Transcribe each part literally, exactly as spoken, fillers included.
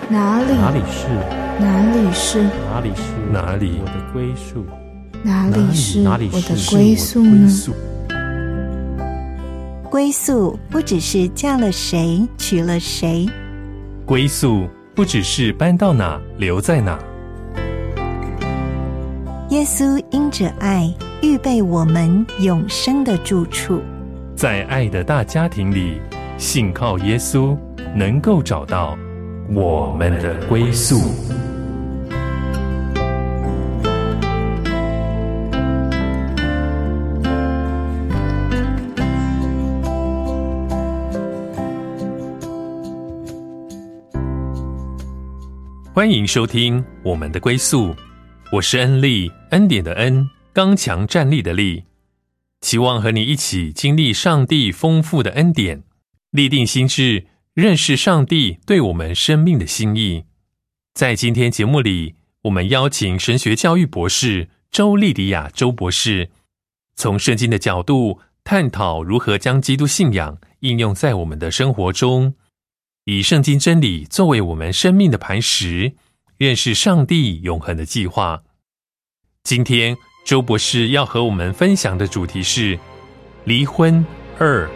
哪里？ 哪里是？ 哪里是？ 哪里是？哪里我的归宿？ 哪里是哪里我的归宿呢？ 归宿不只是嫁了谁娶了谁， 归宿不只是搬到哪留在哪。 耶稣因着爱预备我们永生的住处， 在爱的大家庭里，信靠耶稣，能够找到我们的归宿。欢迎收听我们的归宿，我是恩利，恩典的恩，刚强站立的立。期望和你一起经历上帝丰富的恩典，立定心志，认识上帝对我们生命的心意。在今天节目里，我们邀请神学教育博士周莉迪亚周博士，从圣经的角度探讨如何将基督信仰应用在我们的生活中，以圣经真理作为我们生命的磐石，认识上帝永恒的计划。今天周博士要和我们分享的主题是离婚二。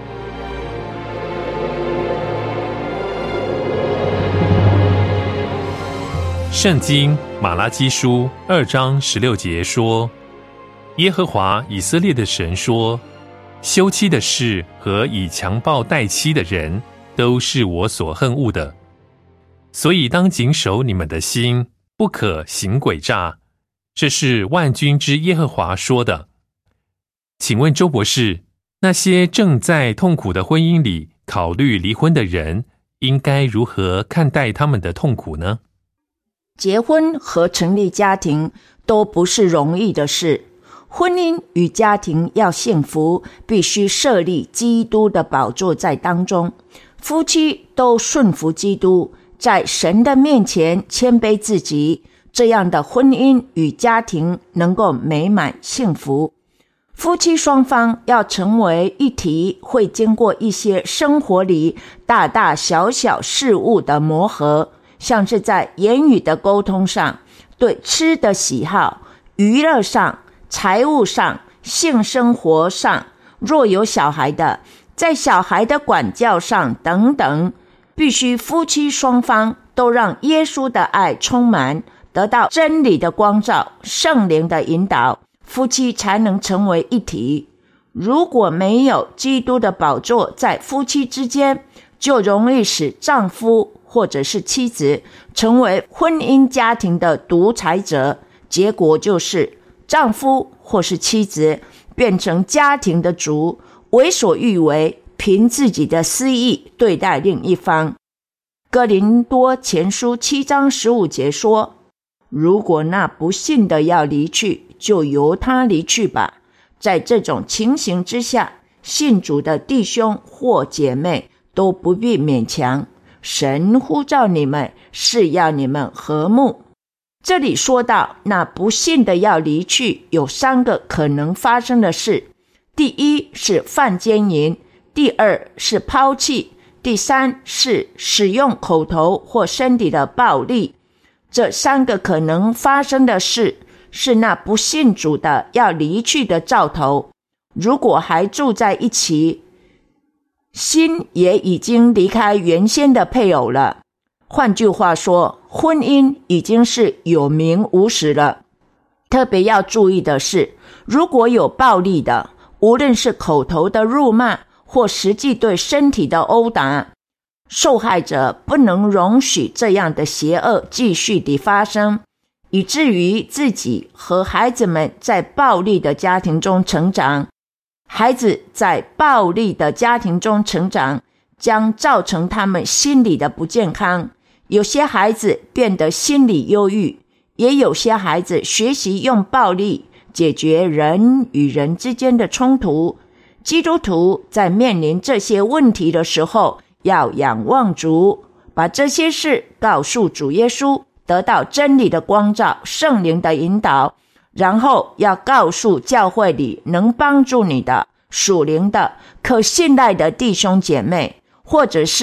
圣经马拉基书二章十六节说，耶和华以色列的神说，休妻的事和以强暴待妻的人都是我所恨恶的，所以当谨守你们的心，不可行诡诈。这是万军之耶和华说的。请问周博士，那些正在痛苦的婚姻里考虑离婚的人，应该如何看待他们的痛苦呢？ 结婚和成立家庭都不是容易的事，婚姻与家庭要幸福，必须设立基督的宝座在当中，夫妻都顺服基督，在神的面前谦卑自己，这样的婚姻与家庭能够美满幸福。夫妻双方要成为一体，会经过一些生活里大大小小事物的磨合，像是在言语的沟通上，对吃的喜好，娱乐上，财务上，性生活上，若有小孩的，在小孩的管教上等等，必须夫妻双方都让耶稣的爱充满，得到真理的光照，圣灵的引导，夫妻才能成为一体。如果没有基督的宝座在夫妻之间，就容易使丈夫或者是妻子成为婚姻家庭的独裁者，结果就是丈夫或是妻子变成家庭的主，为所欲为，凭自己的私意对待另一方。哥林多前书七章十五节说，如果那不信的要离去，就由他离去吧。在这种情形之下，信主的弟兄或姐妹都不必勉强，神呼召你们是要你们和睦。这里说到那不信的要离去，有三个可能发生的事。第一是犯奸淫，第二是抛弃，第三是使用口头或身体的暴力。这三个可能发生的事，是那不信主的要离去的兆头。如果还住在一起，心也已经离开原先的配偶了。换句话说，婚姻已经是有名无实了。特别要注意的是，如果有暴力的，无论是口头的辱骂或实际对身体的殴打，受害者不能容许这样的邪恶继续地发生，以至于自己和孩子们在暴力的家庭中成长。孩子在暴力的家庭中成长，将造成他们心理的不健康。有些孩子变得心理忧郁，也有些孩子学习用暴力解决人与人之间的冲突。基督徒在面临这些问题的时候，要仰望主，把这些事告诉主耶稣，得到真理的光照，圣灵的引导，然后要告诉教会里能帮助你的属灵的可信赖的弟兄姐妹，或者是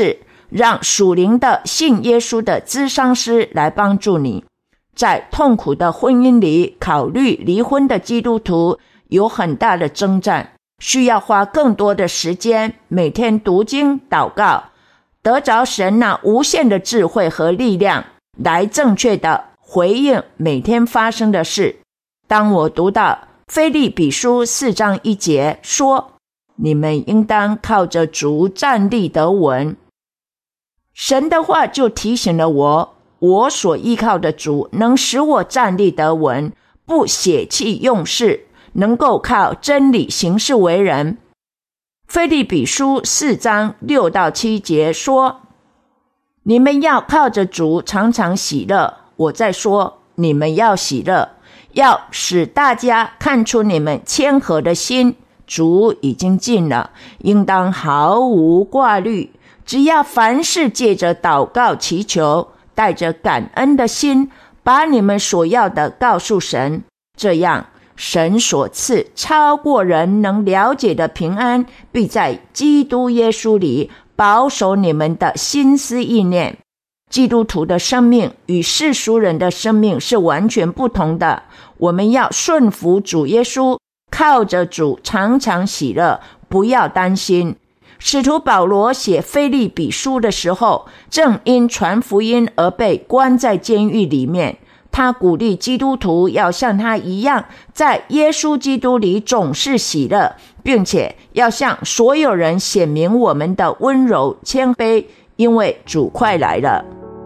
让属灵的信耶稣的咨商师来帮助你。在痛苦的婚姻里，考虑离婚的基督徒有很大的征战，需要花更多的时间，每天读经祷告，得着神那无限的智慧和力量，来正确的回应每天发生的事。当我读到腓立比书四章一节说，你们应当靠着主站立得稳，神的话就提醒了我，我所依靠的主能使我站立得稳，不血气用事，能够靠真理行事为人。腓立比书四章六到七节说，你们要靠着主常常喜乐。我在说，你们要喜乐，要使大家看出你们谦和的心，主已经近了，应当毫无挂虑，只要凡事借着祷告祈求，带着感恩的心，把你们所要的告诉神，这样神所赐超过人能了解的平安，必在基督耶稣里保守你们的心思意念。基督徒的生命与世俗人的生命是完全不同的，我们要顺服主耶稣，靠着主常常喜乐，不要担心。使徒保罗写腓立比书的时候，正因传福音而被关在监狱里面。他鼓励基督徒要像他一样，在耶稣基督里总是喜乐，并且要向所有人显明我们的温柔谦卑，因为主快来了。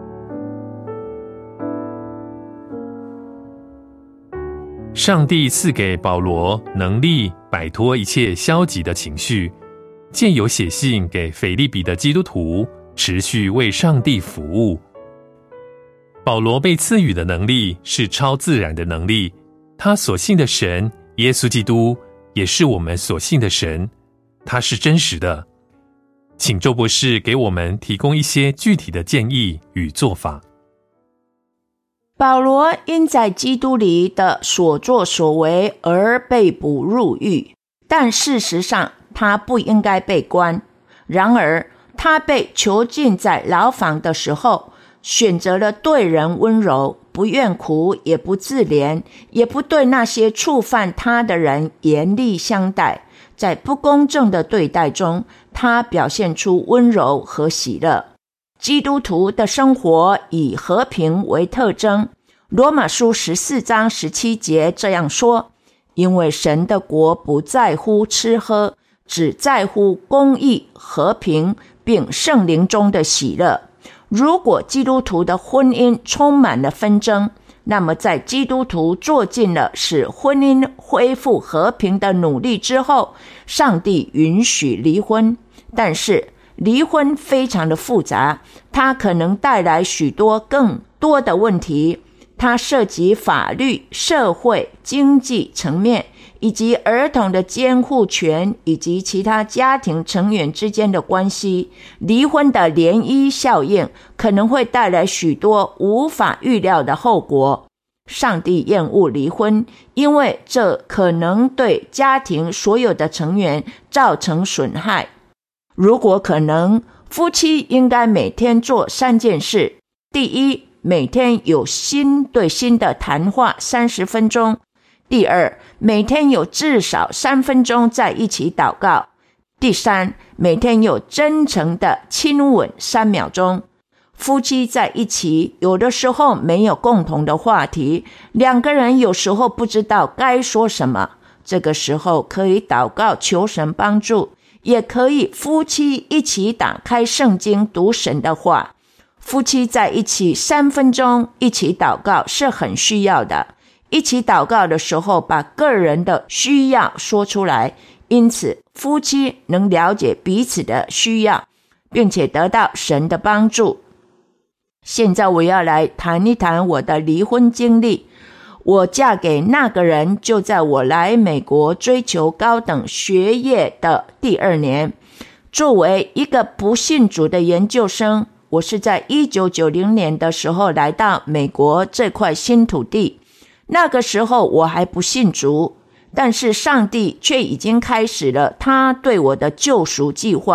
上帝赐给保罗能力摆脱一切消极的情绪，借由写信给腓立比的基督徒，持续为上帝服务。保罗被赐予的能力是超自然的能力，他所信的神耶稣基督也是我们所信的神，他是真实的。请周博士给我们提供一些具体的建议与做法。 保罗因在基督里的所作所为而被捕入狱，但事实上他不应该被关。然而他被囚禁在牢房的时候，选择了对人温柔，不怨苦，也不自怜，也不对那些触犯他的人严厉相待。在不公正的对待中，他表现出温柔和喜乐。基督徒的生活以和平为特征。罗马书十四章十七节这样说，因为神的国不在乎吃喝，只在乎公义、和平，并圣灵中的喜乐。如果基督徒的婚姻充满了纷争，那么在基督徒做尽了使婚姻恢复和平的努力之后，上帝允许离婚。但是离婚非常的复杂，它可能带来许多更多的问题，它涉及法律、社会、经济层面，以及儿童的监护权，以及其他家庭成员之间的关系。离婚的涟漪效应可能会带来许多无法预料的后果。上帝厌恶离婚，因为这可能对家庭所有的成员造成损害。如果可能，夫妻应该每天做三件事。第一，每天有心对心的谈话三十分钟。第二，每天有至少三分钟在一起祷告。第三，每天有真诚的亲吻三秒钟。夫妻在一起，有的时候没有共同的话题，两个人有时候不知道该说什么，这个时候可以祷告求神帮助，也可以夫妻一起打开圣经读神的话。夫妻在一起三分钟一起祷告是很需要的，一起祷告的时候把个人的需要说出来，因此夫妻能了解彼此的需要，并且得到神的帮助。现在我要来谈一谈我的离婚经历。我嫁给那个人就在我来美国追求高等学业的第二年。作为一个不信主的研究生，我是在一九九零年的时候来到美国这块新土地。那个时候我还不信主，但是上帝却已经开始了他对我的救赎计划。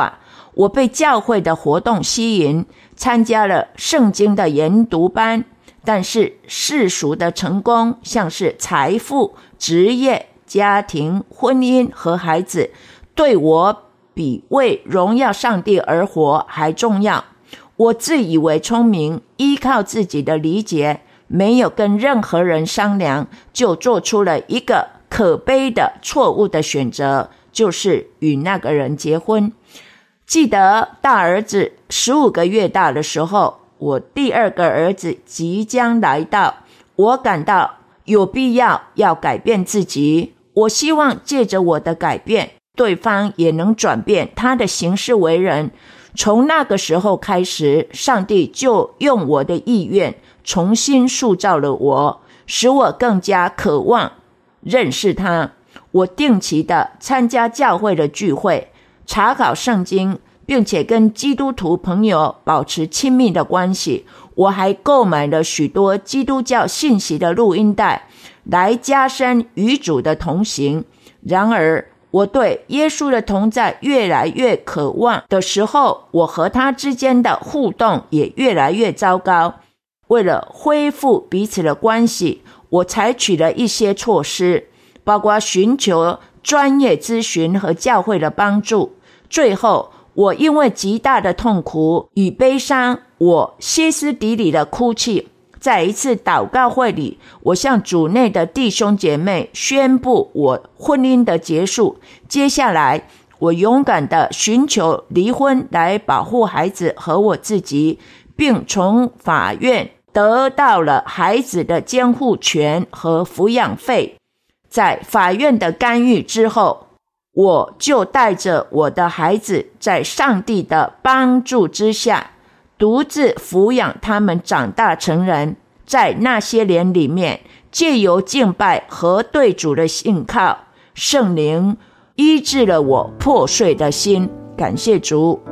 我被教会的活动吸引，参加了圣经的研读班，但是世俗的成功，像是财富、职业、家庭、婚姻和孩子，对我比为荣耀上帝而活还重要。我自以为聪明，依靠自己的理解，没有跟任何人商量，就做出了一个可悲的错误的选择，就是与那个人结婚。记得大儿子十五个月大的时候，我第二个儿子即将来到，我感到有必要要改变自己。我希望借着我的改变，对方也能转变他的行事为人。从那个时候开始，上帝就用我的意愿重新塑造了我，使我更加渴望认识他。我定期的参加教会的聚会，查考圣经，并且跟基督徒朋友保持亲密的关系。我还购买了许多基督教信息的录音带，来加深与主的同行。然而我对耶稣的同在越来越渴望的时候，我和他之间的互动也越来越糟糕。为了恢复彼此的关系，我采取了一些措施，包括寻求专业咨询和教会的帮助。最后，我因为极大的痛苦与悲伤，我歇斯底里的哭泣。在一次祷告会里，我向主内的弟兄姐妹宣布我婚姻的结束。接下来，我勇敢地寻求离婚来保护孩子和我自己，并从法院得到了孩子的监护权和抚养费。在法院的干预之后，我就带着我的孩子，在上帝的帮助之下，独自抚养他们长大成人。在那些年里面，借由敬拜和对主的信靠，圣灵医治了我破碎的心。感谢主。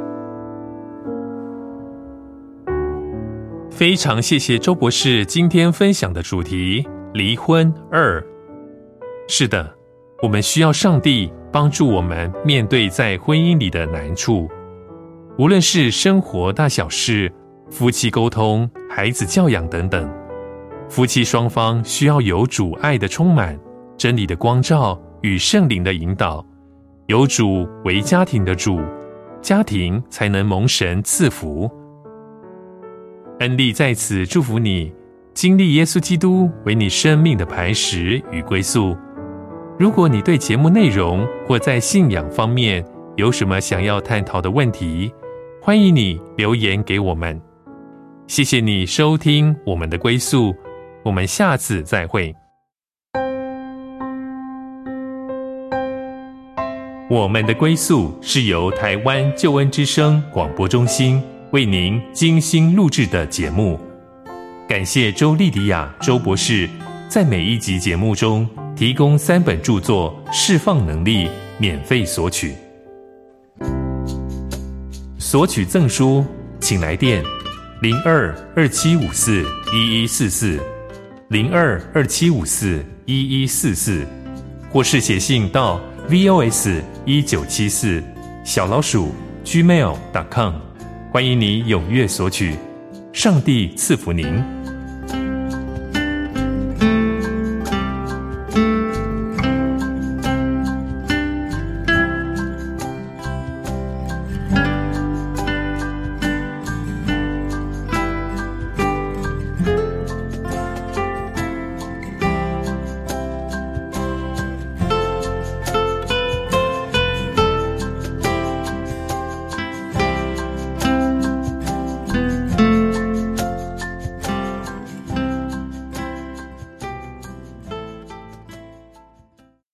非常谢谢周博士今天分享的主题离婚二。是的，我们需要上帝帮助我们面对在婚姻里的难处，无论是生活大小事、夫妻沟通、孩子教养等等。夫妻双方需要有主爱的充满、真理的光照与圣灵的引导，有主为家庭的主，家庭才能蒙神赐福。恩利在此祝福你，经历耶稣基督为你生命的磐石与归宿。如果你对节目内容或在信仰方面有什么想要探讨的问题，欢迎你留言给我们。谢谢你收听我们的归宿，我们下次再会。我们的归宿是由台湾救恩之声广播中心为您精心录制的节目。感谢周莉迪亚周博士在每一集节目中提供三本著作释放能力，免费索取。索取赠书请来电零二二七五四一一四四零二二七五四一一四四，或是写信到 V O S 一九七四 小老鼠 gmail 点com， 欢迎你踊跃索取。上帝赐福您。